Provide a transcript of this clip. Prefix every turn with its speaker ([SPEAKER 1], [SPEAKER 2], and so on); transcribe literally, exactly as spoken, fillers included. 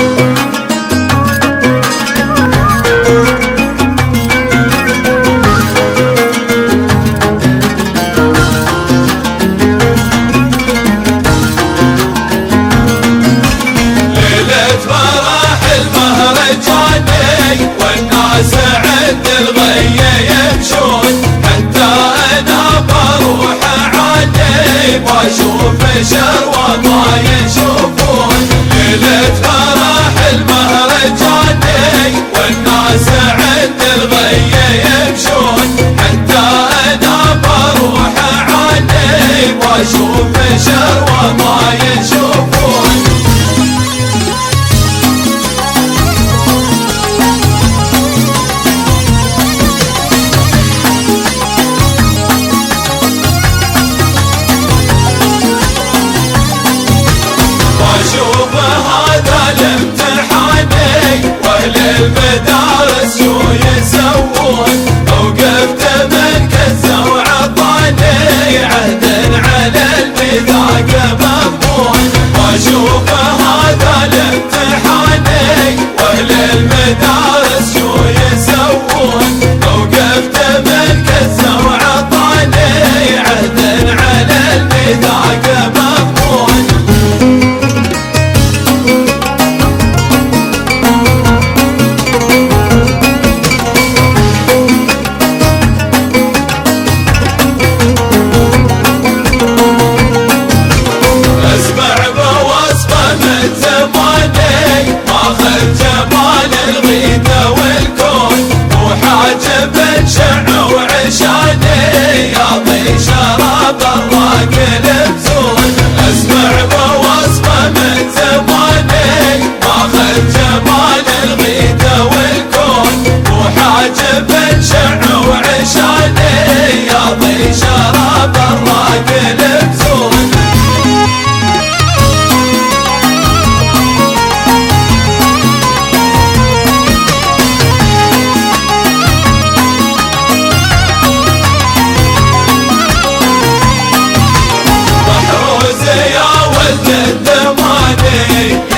[SPEAKER 1] والناس عند الغية يمشون، حتى أنا بروح علي واشوف شروة ما يشوفون. ليلة فرح المهرجاني والناس عند الغية يمشون، حتى أنا بروح علي واشوف شروة ما يشوفون. المدارس شو يسوون، وقفت مركزه وعطاني عهد على الميثاق مضمون. واشوف هذا الامتحاني واهل المدارس شو يسوون، وقفت مركزه وعطاني عهد على الميثاق مضمون. وعشاني يعطي شراب الراقل بزون، اسمع بوصفه من زماني ماخذ جمال الغيث والكون. وحاجب شع وعشاني يعطي شراب الراقل بزون. الدماني